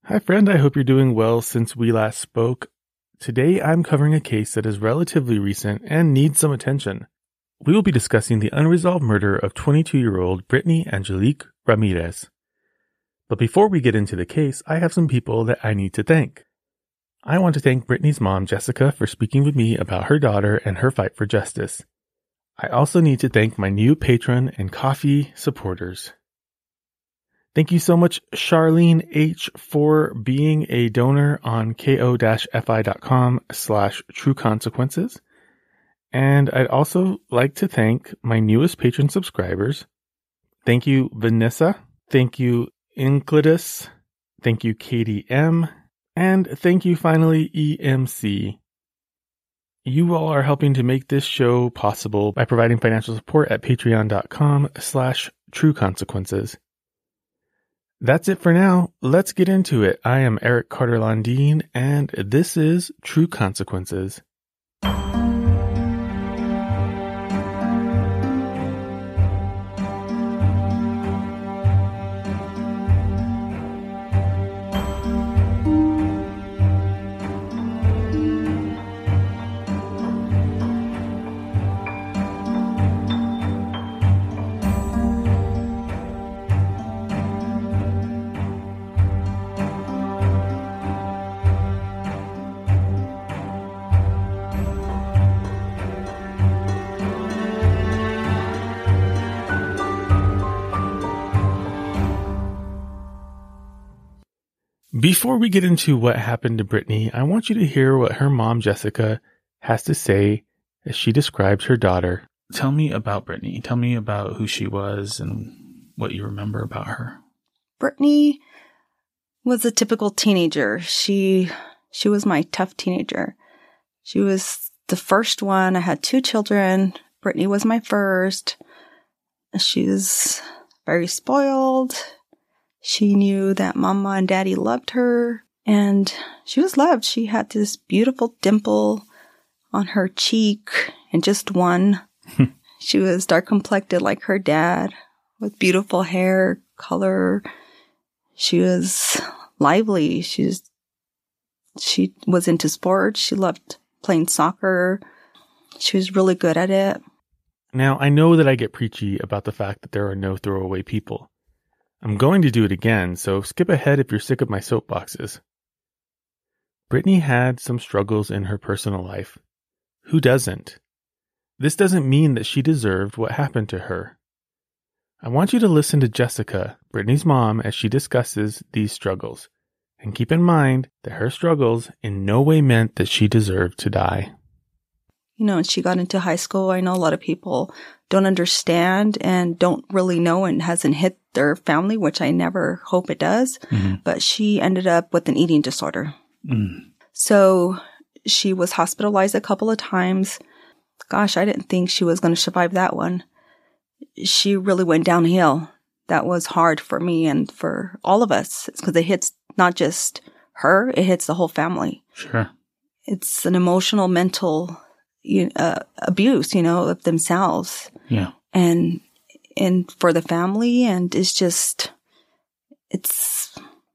Hi, friend. I hope you're doing well since we last spoke. Today, I'm covering a case that is relatively recent and needs some attention. We will be discussing the unresolved murder of 22-year-old Brittany Angelique Ramirez. But before we get into the case, I have some people that I need to thank. I want to thank Brittany's mom, Jessica, for speaking with me about her daughter and her fight for justice. I also need to thank my new patron and coffee supporters. Thank you so much, Charlene H., for being a donor on ko-fi.com/trueconsequences. And I'd also like to thank my newest patron subscribers. Thank you, Vanessa. Thank you, Inclidus. Thank you, Katie M. And thank you, finally, EMC. You all are helping to make this show possible by providing financial support at patreon.com/trueconsequences. That's it for now. Let's get into it. I am Eric Carter Landine, and this is True Consequences. Before we get into what happened to Brittany, I want you to hear what her mom, Jessica, has to say as she describes her daughter. Tell me about Brittany. Tell me about who she was and what you remember about her. Brittany was a typical teenager. She was my tough teenager. She was the first one. I had 2 children. Brittany was my first. She was very spoiled. She knew that Mama and Daddy loved her, and she was loved. She had this beautiful dimple on her cheek, and just one. She was dark-complected like her dad, with beautiful hair, color. She was lively. She was into sports. She loved playing soccer. She was really good at it. Now, I know that I get preachy about the fact that there are no throwaway people. I'm going to do it again, so skip ahead if you're sick of my soapboxes. Brittany had some struggles in her personal life. Who doesn't? This doesn't mean that she deserved what happened to her. I want you to listen to Jessica, Brittany's mom, as she discusses these struggles. And keep in mind that her struggles in no way meant that she deserved to die. You know, when she got into high school, I know a lot of people don't understand and don't really know and hasn't hit their family, which I never hope it does. Mm-hmm. But she ended up with an eating disorder. Mm. So she was hospitalized a couple of times. Gosh, I didn't think she was going to survive that one. She really went downhill. That was hard for me and for all of us because it hits not just her, it hits the whole family. Sure. It's an emotional, mental abuse, of themselves. Yeah. And for the family, and it's just, it's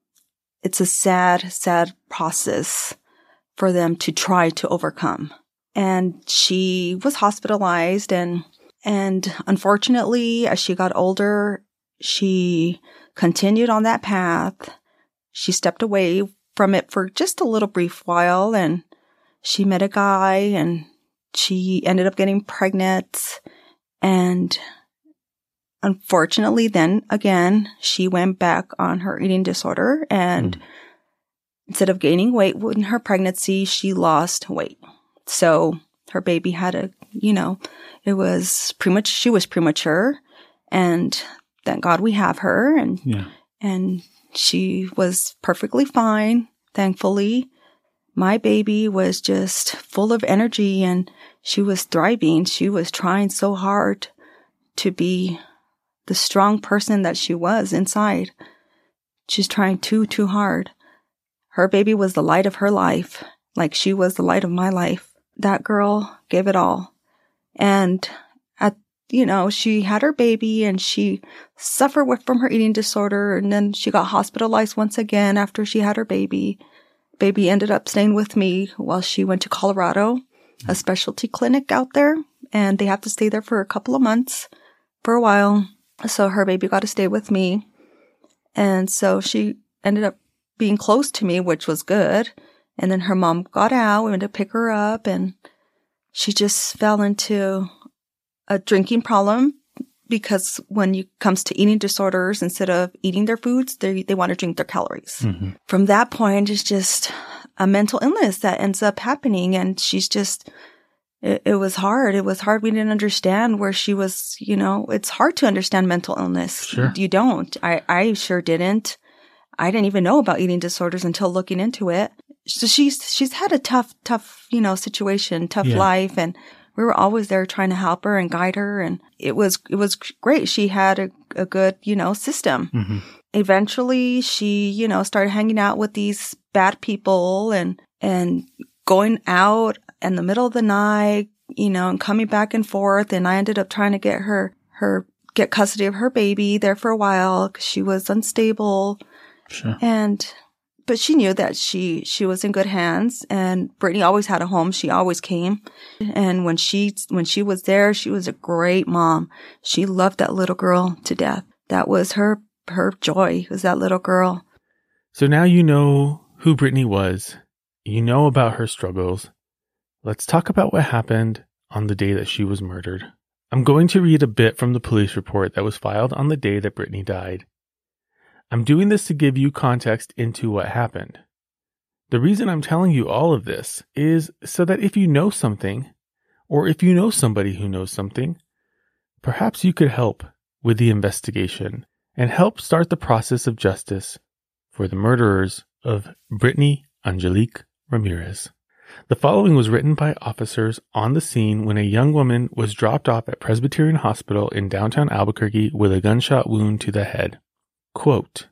a sad process for them to try to overcome. And she was hospitalized and unfortunately, as she got older, she continued on that path. She stepped away from it for just a little brief while, and she met a guy, and she ended up getting pregnant. And unfortunately, then again, she went back on her eating disorder, and instead of gaining weight in her pregnancy, she lost weight. So her baby had it was she was premature, and thank God we have her, and she was perfectly fine, thankfully. My baby was just full of energy, and she was thriving. She was trying so hard to be the strong person that she was inside. She's trying too hard. Her baby was the light of her life, like she was the light of my life. That girl gave it all. And she had her baby and she suffered from her eating disorder. And then she got hospitalized once again after she had her baby. Baby ended up staying with me while she went to Colorado, a specialty clinic out there. And they have to stay there for a couple of months for a while. So her baby got to stay with me. And so she ended up being close to me, which was good. And then her mom got out. We went to pick her up and she just fell into a drinking problem because when it comes to eating disorders, instead of eating their foods, they want to drink their calories. Mm-hmm. From that point, it's just a mental illness that ends up happening. And she's just, it was hard. It was hard. We didn't understand where she was, it's hard to understand mental illness. Sure. You don't. I sure didn't. I didn't even know about eating disorders until looking into it. So she's had a tough, situation, tough life. And we were always there trying to help her and guide her. And it was great. She had a good, system. Mm-hmm. Eventually she, started hanging out with these bad people and going out in the middle of the night, and coming back and forth. And I ended up trying to get custody of her baby there for a while because she was unstable. Sure. But she knew that she was in good hands, and Brittany always had a home. She always came. And when she was there, she was a great mom. She loved that little girl to death. That was her joy, was that little girl. So now you know who Brittany was. You know about her struggles. Let's talk about what happened on the day that she was murdered. I'm going to read a bit from the police report that was filed on the day that Brittany died. I'm doing this to give you context into what happened. The reason I'm telling you all of this is so that if you know something, or if you know somebody who knows something, perhaps you could help with the investigation and help start the process of justice for the murderers of Brittany Angelique Ramirez. The following was written by officers on the scene when a young woman was dropped off at Presbyterian Hospital in downtown Albuquerque with a gunshot wound to the head. Quote,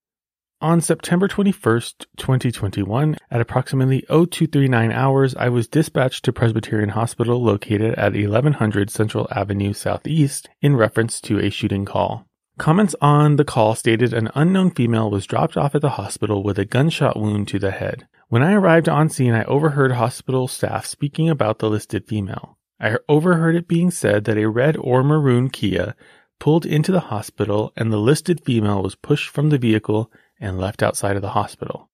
on September 21st, 2021, at approximately 0239 hours, I was dispatched to Presbyterian Hospital located at 1100 Central Avenue Southeast in reference to a shooting call. Comments on the call stated an unknown female was dropped off at the hospital with a gunshot wound to the head. When I arrived on scene, I overheard hospital staff speaking about the listed female. I overheard it being said that a red or maroon Kia pulled into the hospital and the listed female was pushed from the vehicle and left outside of the hospital.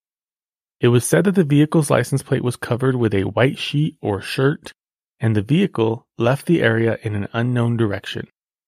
It was said that the vehicle's license plate was covered with a white sheet or shirt, and the vehicle left the area in an unknown direction.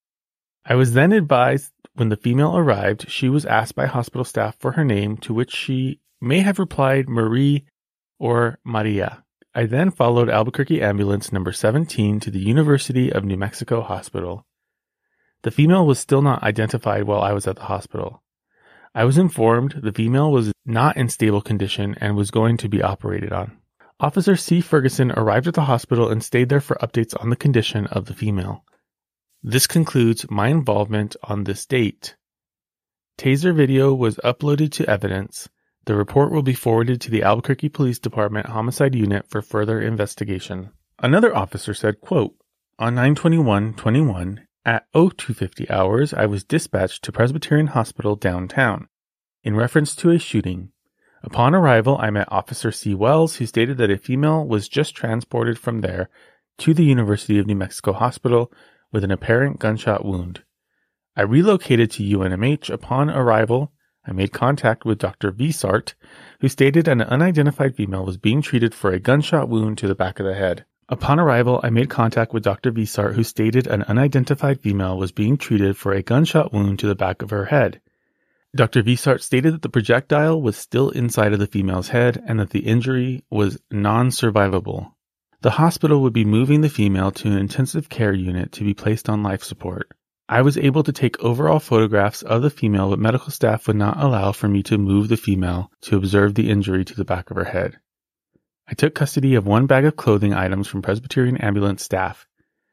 I was then advised when the female arrived, she was asked by hospital staff for her name, to which she may have replied Marie or Maria. I then followed Albuquerque Ambulance number 17 to the University of New Mexico Hospital. The female was still not identified while I was at the hospital. I was informed the female was not in stable condition and was going to be operated on. Officer C. Ferguson arrived at the hospital and stayed there for updates on the condition of the female. This concludes my involvement on this date. Taser video was uploaded to evidence. The report will be forwarded to the Albuquerque Police Department Homicide Unit for further investigation. Another officer said, quote, on 9/21/21, at 0250 hours, I was dispatched to Presbyterian Hospital downtown in reference to a shooting. Upon arrival, I met Officer C. Wells, who stated that a female was just transported from there to the University of New Mexico Hospital with an apparent gunshot wound. I relocated to UNMH. Upon arrival, I made contact with Dr. Vsart, who stated an unidentified female was being treated for a gunshot wound to the back of the head. Upon arrival, I made contact with Dr. Vsart, who stated an unidentified female was being treated for a gunshot wound to the back of her head. Dr. Vsart stated that the projectile was still inside of the female's head and that the injury was non-survivable. The hospital would be moving the female to an intensive care unit to be placed on life support. I was able to take overall photographs of the female, but medical staff would not allow for me to move the female to observe the injury to the back of her head. I took custody of one bag of clothing items from Presbyterian ambulance staff.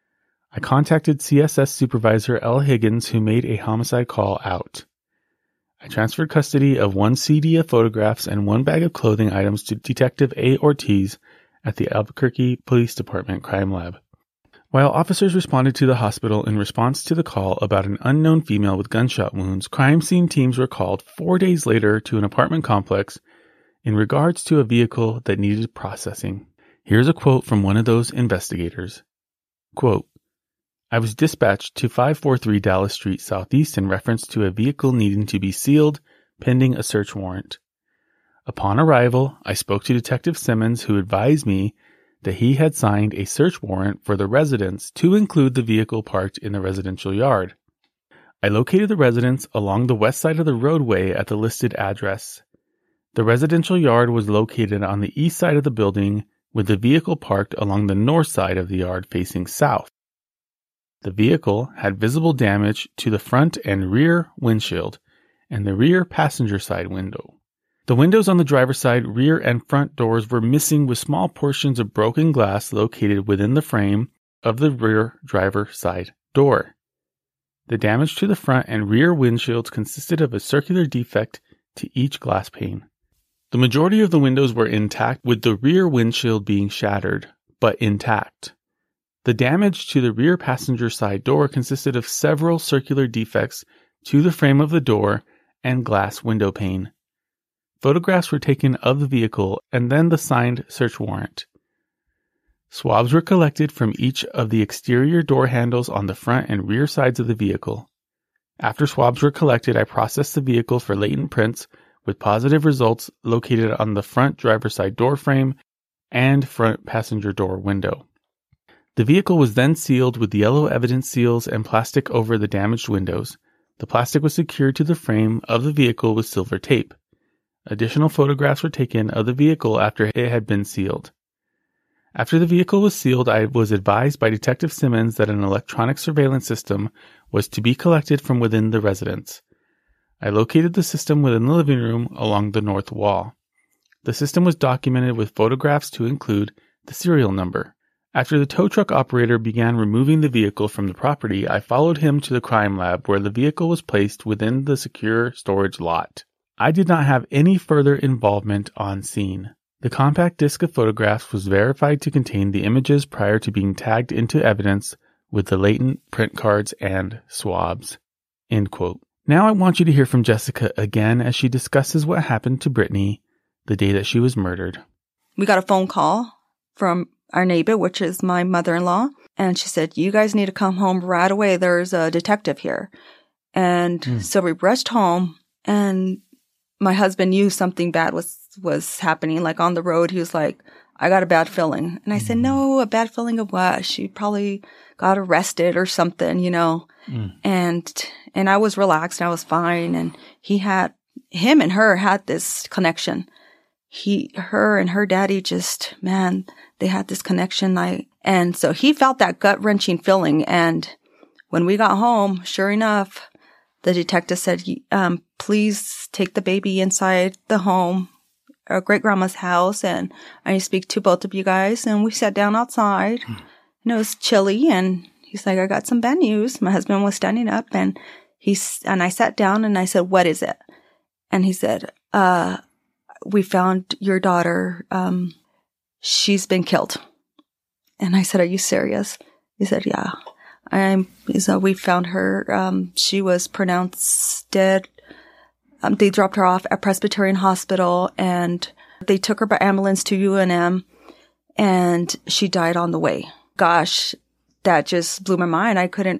I contacted CSS Supervisor L. Higgins, who made a homicide call out. I transferred custody of one CD of photographs and one bag of clothing items to Detective A. Ortiz at the Albuquerque Police Department Crime Lab. While officers responded to the hospital in response to the call about an unknown female with gunshot wounds, crime scene teams were called 4 days later to an apartment complex in regards to a vehicle that needed processing. Here's a quote from one of those investigators. Quote, "I was dispatched to 543 Dallas Street Southeast in reference to a vehicle needing to be sealed pending a search warrant. Upon arrival, I spoke to Detective Simmons, who advised me that he had signed a search warrant for the residence to include the vehicle parked in the residential yard. I located the residence along the west side of the roadway at the listed address. The residential yard was located on the east side of the building, with the vehicle parked along the north side of the yard facing south. The vehicle had visible damage to the front and rear windshield and the rear passenger side window. The windows on the driver's side, rear, and front doors were missing, with small portions of broken glass located within the frame of the rear driver's side door. The damage to the front and rear windshields consisted of a circular defect to each glass pane. The majority of the windows were intact, with the rear windshield being shattered, but intact. The damage to the rear passenger side door consisted of several circular defects to the frame of the door and glass window pane. Photographs were taken of the vehicle and then the signed search warrant. Swabs were collected from each of the exterior door handles on the front and rear sides of the vehicle. After swabs were collected, I processed the vehicle for latent prints, with positive results located on the front driver's side door frame and front passenger door window. The vehicle was then sealed with yellow evidence seals and plastic over the damaged windows. The plastic was secured to the frame of the vehicle with silver tape. Additional photographs were taken of the vehicle after it had been sealed. After the vehicle was sealed, I was advised by Detective Simmons that an electronic surveillance system was to be collected from within the residence. I located the system within the living room along the north wall. The system was documented with photographs to include the serial number. After the tow truck operator began removing the vehicle from the property, I followed him to the crime lab, where the vehicle was placed within the secure storage lot. I did not have any further involvement on scene. The compact disc of photographs was verified to contain the images prior to being tagged into evidence with the latent print cards and swabs." End quote. Now I want you to hear from Jessica again as she discusses what happened to Brittany the day that she was murdered. We got a phone call from our neighbor, which is my mother-in-law, and she said, "You guys need to come home right away. There's a detective here." And so we rushed home, and my husband knew something bad was happening. Like on the road, he was like, "I got a bad feeling." And I said, "No, a bad feeling of what? She probably got arrested or something, you know." And I was relaxed. I was fine. And him and her had this connection. Her and her daddy just, man, they had this connection. And so he felt that gut-wrenching feeling. And when we got home, sure enough, the detective said, "Please take the baby inside the home, our great-grandma's house, and I need to speak to both of you guys." And we sat down outside, and it was chilly, and he's like, "I got some bad news." My husband was standing up, and I sat down, and I said, "What is it?" And he said, "We found your daughter. She's been killed." And I said, "Are you serious?" He said, "Yeah. So we found her. She was pronounced dead. They dropped her off at Presbyterian Hospital, and they took her by ambulance to UNM, and she died on the way." Gosh, that just blew my mind.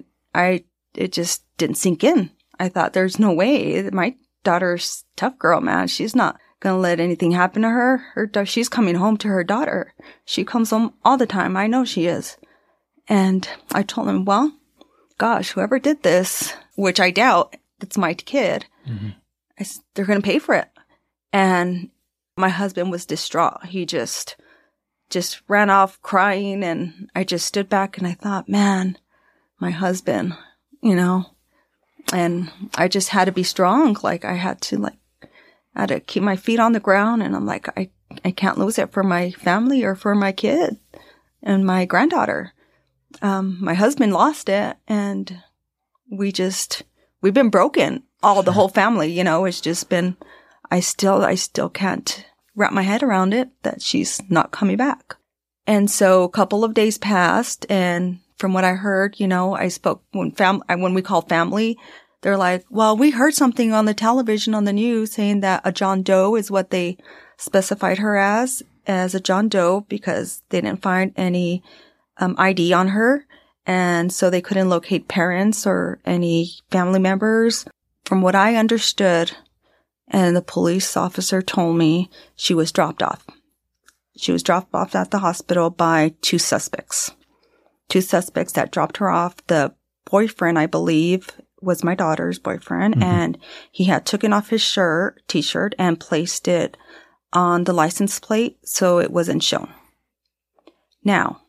It just didn't sink in. I thought, there's no way. My daughter's a tough girl, man. She's not going to let anything happen to her. She's coming home to her daughter. She comes home all the time. I know she is. And I told him, well, gosh, whoever did this, which I doubt, it's my kid, they're going to pay for it. And my husband was distraught. He just ran off crying, and I just stood back and I thought, man, my husband, you know, and I just had to be strong. Like I had to keep my feet on the ground, and I'm like, I can't lose it for my family or for my kid and my granddaughter. My husband lost it, and we've been broken. The whole family, you know, it's just been, I still can't wrap my head around it that she's not coming back. And so a couple of days passed, and from what I heard, I spoke when we call family, they're like, well, we heard something on the television on the news saying that a John Doe is what they specified her as a John Doe because they didn't find any ID on her. And so they couldn't locate parents or any family members. From what I understood, and the police officer told me, she was dropped off. She was dropped off at the hospital by two suspects that dropped her off. The boyfriend, I believe, was my daughter's boyfriend, and he had taken off his t-shirt, and placed it on the license plate so it wasn't shown. Now,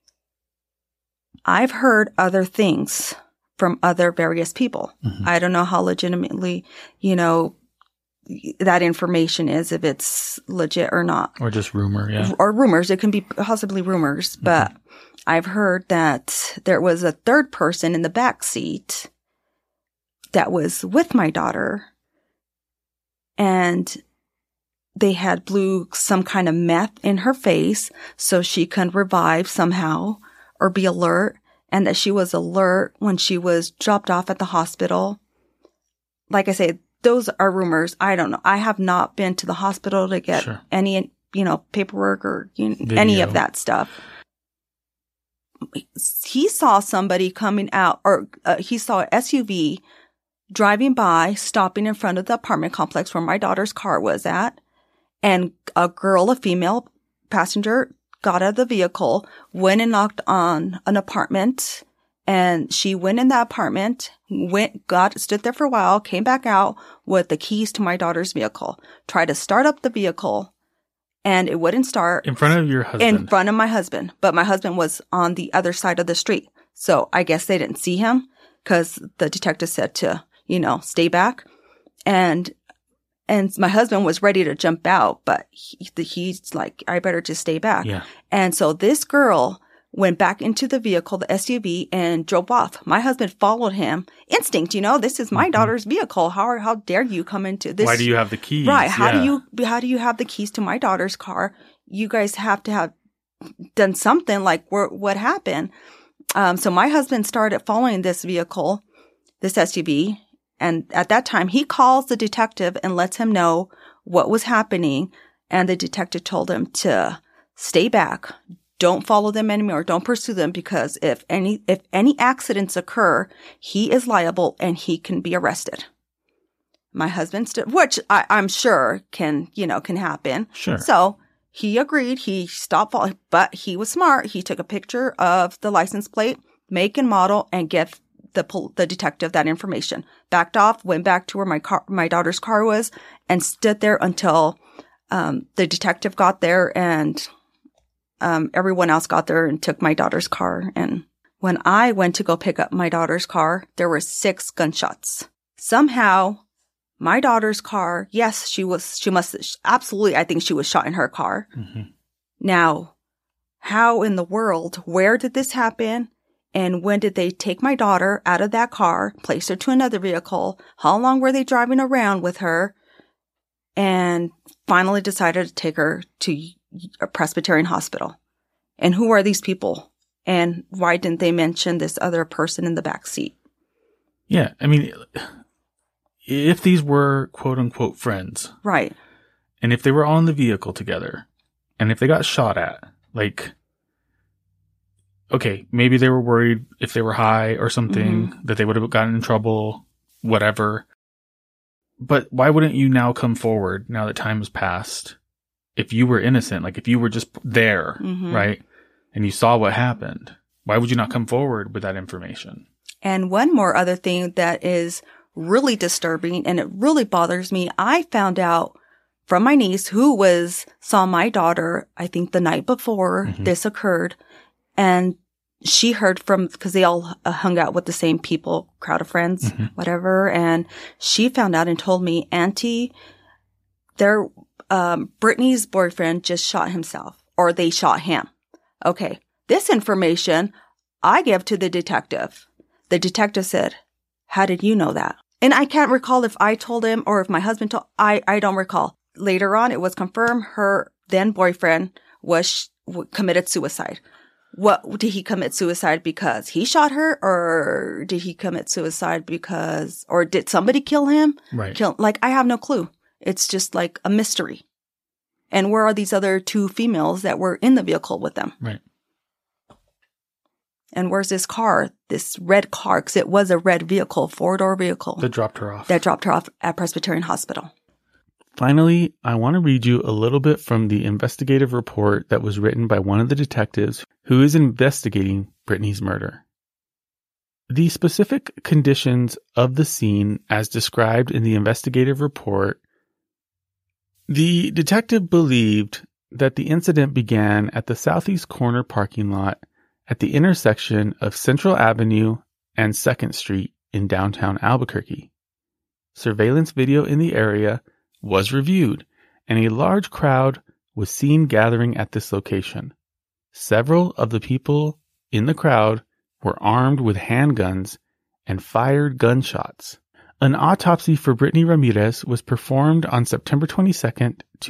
I've heard other things from other various people. I don't know how legitimately, that information is, if it's legit or not. Or just rumor, yeah. Or rumors. It can be possibly rumors, but I've heard that there was a third person in the back seat that was with my daughter, and they had blew some kind of meth in her face so she can revive somehow or be alert, and that she was alert when she was dropped off at the hospital. Like I say, those are rumors. I don't know. I have not been to the hospital to get any, paperwork or any of that stuff. He saw somebody coming out, or he saw an SUV driving by, stopping in front of the apartment complex where my daughter's car was at. And a female passenger, got out of the vehicle, went and knocked on an apartment. And she went in that apartment, stood there for a while, came back out with the keys to my daughter's vehicle, tried to start up the vehicle, and it wouldn't start. In front of your husband? In front of my husband. But my husband was on the other side of the street. So I guess they didn't see him because the detective said to, stay back. And my husband was ready to jump out, but he's like, I better just stay back. Yeah. And so this girl went back into the vehicle, the SUV, and drove off. My husband followed him. Instinct, this is my daughter's vehicle. How dare you come into this? Why do you have the keys? Right. How do you have the keys to my daughter's car? You guys have to have done something. Like, what happened? So my husband started following this vehicle, this SUV. And at that time, he calls the detective and lets him know what was happening. And the detective told him to stay back. Don't follow them anymore. Don't pursue them, because if any accidents occur, he is liable and he can be arrested. My husband which I'm sure can happen. Sure. So he agreed. He stopped following, but he was smart. He took a picture of the license plate, make and model, and gave the detective that information. Backed off, went back to where my daughter's car was, and stood there until the detective got there and everyone else got there and took my daughter's car. And when I went to go pick up my daughter's car, there were 6 gunshots. Somehow, my daughter's car, yes, absolutely, I think she was shot in her car. Now, how in the world, where did this happen? And when did they take my daughter out of that car, place her to another vehicle? How long were they driving around with her? And finally decided to take her to a Presbyterian hospital. And who are these people? And why didn't they mention this other person in the back seat? Yeah. I mean, if these were quote unquote friends. Right. And if they were all in the vehicle together, and if they got shot at, okay, maybe they were worried if they were high or something that they would have gotten in trouble, whatever. But why wouldn't you now come forward now that time has passed? If you were innocent, if you were just there, right? And you saw what happened, why would you not come forward with that information? And one more other thing that is really disturbing, and it really bothers me, I found out from my niece who saw my daughter, I think the night before this occurred. And she heard because they all hung out with the same people, crowd of friends, whatever. And she found out and told me, Auntie, Brittany's boyfriend just shot himself, or they shot him. Okay. This information I gave to the detective. The detective said, how did you know that? And I can't recall if I told him or if my husband told, I don't recall. Later on, it was confirmed her then boyfriend committed suicide. What did he commit suicide because he shot her, or did he commit suicide because, or did somebody kill him? Right. Like, I have no clue. It's just like a mystery. And where are these other 2 females that were in the vehicle with them? Right. And where's this car, this red car? Because it was a red vehicle, 4-door vehicle. That dropped her off. That dropped her off at Presbyterian Hospital. Finally, I want to read you a little bit from the investigative report that was written by one of the detectives who is investigating Brittany's murder. The specific conditions of the scene as described in the investigative report, the detective believed that the incident began at the southeast corner parking lot at the intersection of Central Avenue and 2nd Street in downtown Albuquerque. Surveillance video in the area was reviewed, and a large crowd was seen gathering at this location. Several of the people in the crowd were armed with handguns and fired gunshots. An autopsy for Brittany Ramirez was performed on September 22,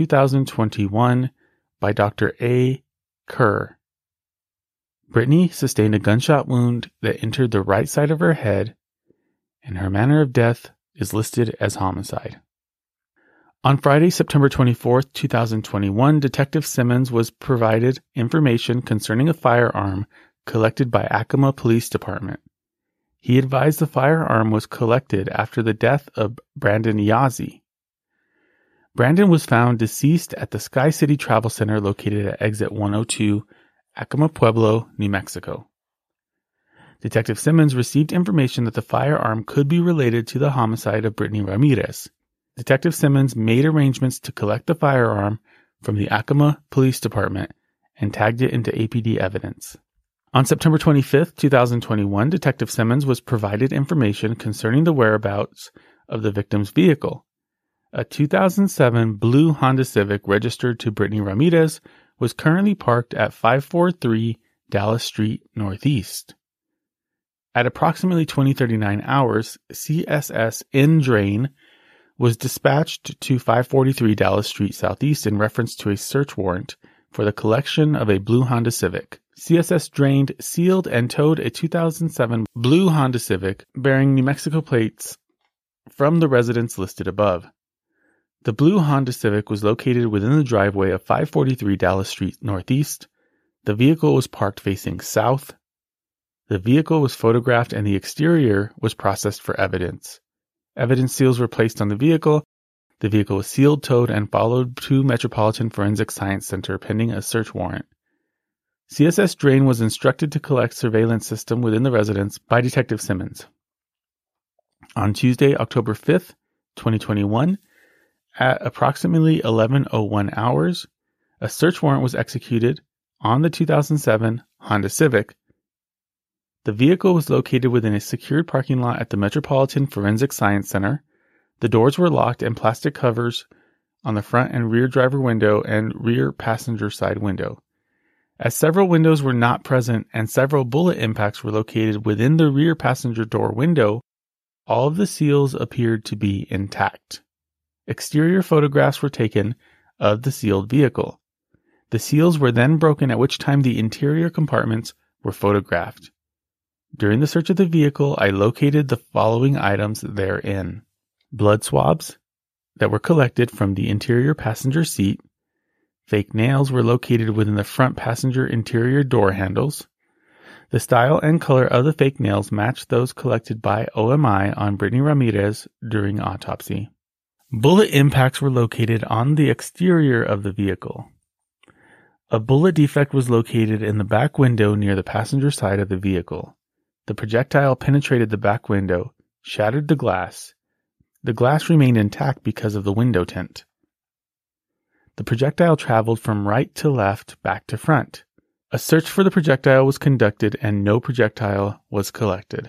2021 by Dr. A. Kerr. Brittany sustained a gunshot wound that entered the right side of her head, and her manner of death is listed as homicide. On Friday, September 24, 2021, Detective Simmons was provided information concerning a firearm collected by Acoma Police Department. He advised the firearm was collected after the death of Brandon Yazzie. Brandon was found deceased at the Sky City Travel Center located at exit 102, Acoma Pueblo, New Mexico. Detective Simmons received information that the firearm could be related to the homicide of Brittany Ramirez. Detective Simmons made arrangements to collect the firearm from the Acoma Police Department and tagged it into APD evidence. On September 25, 2021, Detective Simmons was provided information concerning the whereabouts of the victim's vehicle. A 2007 blue Honda Civic registered to Brittany Ramirez was currently parked at 543 Dallas Street Northeast. At approximately 20:39 hours, CSS N-Drain was dispatched to 543 Dallas Street Southeast in reference to a search warrant for the collection of a blue Honda Civic. CSS drained, sealed, and towed a 2007 blue Honda Civic bearing New Mexico plates from the residence listed above. The blue Honda Civic was located within the driveway of 543 Dallas Street Northeast. The vehicle was parked facing south. The vehicle was photographed and the exterior was processed for evidence. Evidence seals were placed on the vehicle. The vehicle was sealed, towed, and followed to Metropolitan Forensic Science Center pending a search warrant. CSS Drain was instructed to collect surveillance system within the residence by Detective Simmons. On Tuesday, October 5th, 2021, at approximately 11:01 hours, a search warrant was executed on the 2007 Honda Civic. The vehicle was located within a secured parking lot at the Metropolitan Forensic Science Center. The doors were locked and plastic covers on the front and rear driver window and rear passenger side window. As several windows were not present and several bullet impacts were located within the rear passenger door window, all of the seals appeared to be intact. Exterior photographs were taken of the sealed vehicle. The seals were then broken, at which time the interior compartments were photographed. During the search of the vehicle, I located the following items therein: blood swabs that were collected from the interior passenger seat. Fake nails were located within the front passenger interior door handles. The style and color of the fake nails matched those collected by OMI on Brittany Ramirez during autopsy. Bullet impacts were located on the exterior of the vehicle. A bullet defect was located in the back window near the passenger side of the vehicle. The projectile penetrated the back window, shattered the glass. The glass remained intact because of the window tint. The projectile traveled from right to left, back to front. A search for the projectile was conducted and no projectile was collected.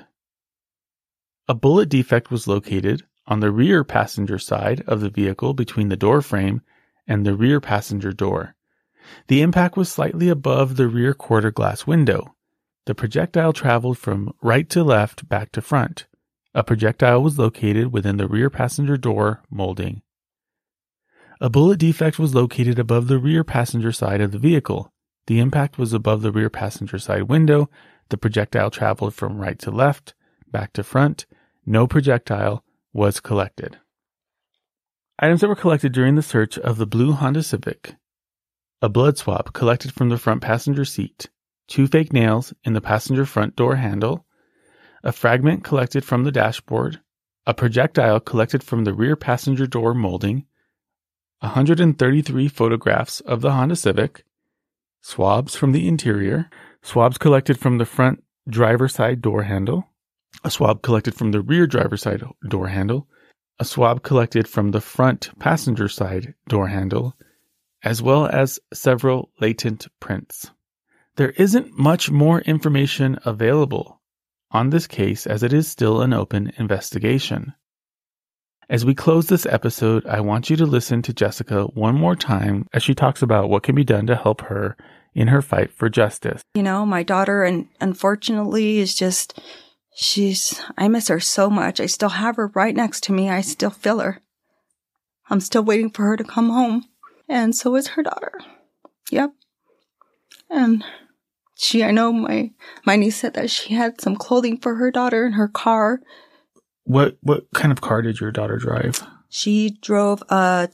A bullet defect was located on the rear passenger side of the vehicle between the door frame and the rear passenger door. The impact was slightly above the rear quarter glass window. The projectile traveled from right to left, back to front. A projectile was located within the rear passenger door molding. A bullet defect was located above the rear passenger side of the vehicle. The impact was above the rear passenger side window. The projectile traveled from right to left, back to front. No projectile was collected. Items that were collected during the search of the blue Honda Civic: a blood swab collected from the front passenger seat, 2 fake nails in the passenger front door handle, a fragment collected from the dashboard, a projectile collected from the rear passenger door molding, 133 photographs of the Honda Civic, swabs from the interior, swabs collected from the front driver side door handle, a swab collected from the rear driver side door handle, a swab collected from the front passenger side door handle, as well as several latent prints. There isn't much more information available on this case as it is still an open investigation. As we close this episode, I want you to listen to Jessica one more time as she talks about what can be done to help her in her fight for justice. You know, my daughter, and unfortunately, is just, I miss her so much. I still have her right next to me. I still feel her. I'm still waiting for her to come home. And so is her daughter. Yep. And I know my niece said that she had some clothing for her daughter in her car. What kind of car did your daughter drive? She drove a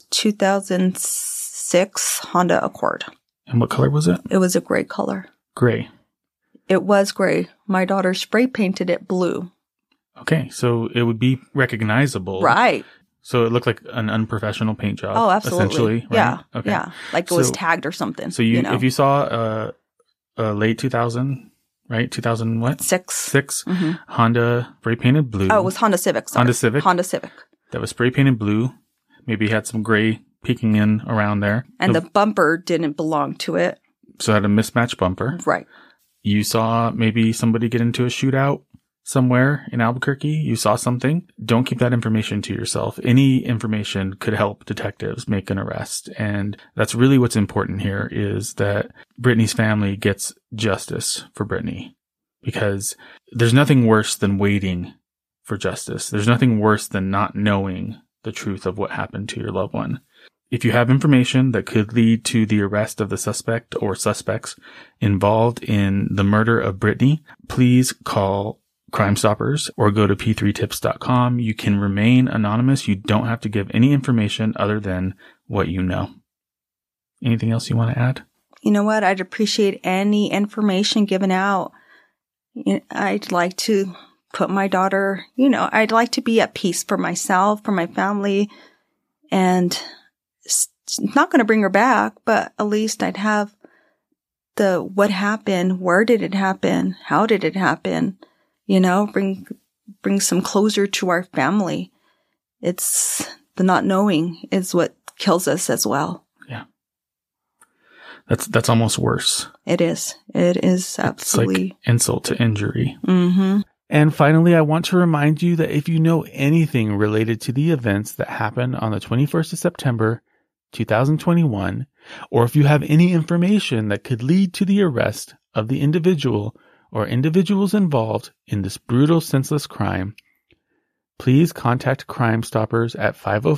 2006 Honda Accord. And what color was it? It was a gray color. Gray. It was gray. My daughter spray painted it blue. Okay, so it would be recognizable. Right. So it looked like an unprofessional paint job. Oh, absolutely. Essentially, right? Yeah. Okay. Yeah. Like it was tagged or something. So if you saw a late 2000, right? 2000 what? 6 Mm-hmm. Honda spray painted blue. Oh, it was Honda Civic. Sorry. Honda Civic. That was spray painted blue. Maybe had some gray peeking in around there. And the bumper didn't belong to it. So it had a mismatched bumper. Right. You saw maybe somebody get into a shootout somewhere in Albuquerque. You saw something. Don't keep that information to yourself. Any information could help detectives make an arrest. And that's really what's important here, is that Brittany's family gets justice for Brittany, because there's nothing worse than waiting for justice. There's nothing worse than not knowing the truth of what happened to your loved one. If you have information that could lead to the arrest of the suspect or suspects involved in the murder of Brittany, please call Crime Stoppers or go to p3tips.com. You can remain anonymous. You don't have to give any information other than what you know. Anything else you want to add? You know what? I'd appreciate any information given out. I'd like to put my daughter, I'd like to be at peace for myself, for my family, and it's not going to bring her back, but at least I'd have what happened, where did it happen, how did it happen, bring some closure to our family. It's the not knowing is what kills us as well. Yeah. That's almost worse. It is. It is absolutely. It's like insult to injury. Mm-hmm. And finally, I want to remind you that if you know anything related to the events that happened on the 21st of September, 2021, or if you have any information that could lead to the arrest of the individual or individuals involved in this brutal, senseless crime, please contact Crime Stoppers at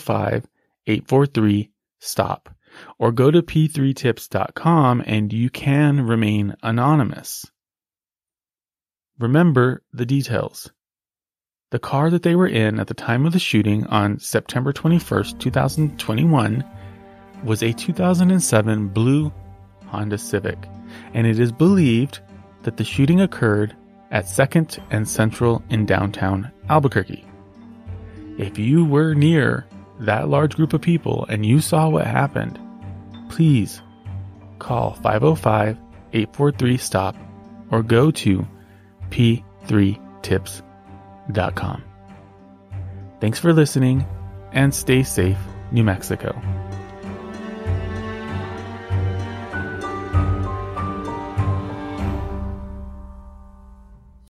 505-843-STOP or go to p3tips.com and you can remain anonymous. Remember the details. The car that they were in at the time of the shooting on September 21st, 2021 was a 2007 blue Honda Civic, and it is believed that the shooting occurred at 2nd and Central in downtown Albuquerque. If you were near that large group of people and you saw what happened, please call 505-843-STOP or go to p3tips.com. Thanks for listening and stay safe, New Mexico.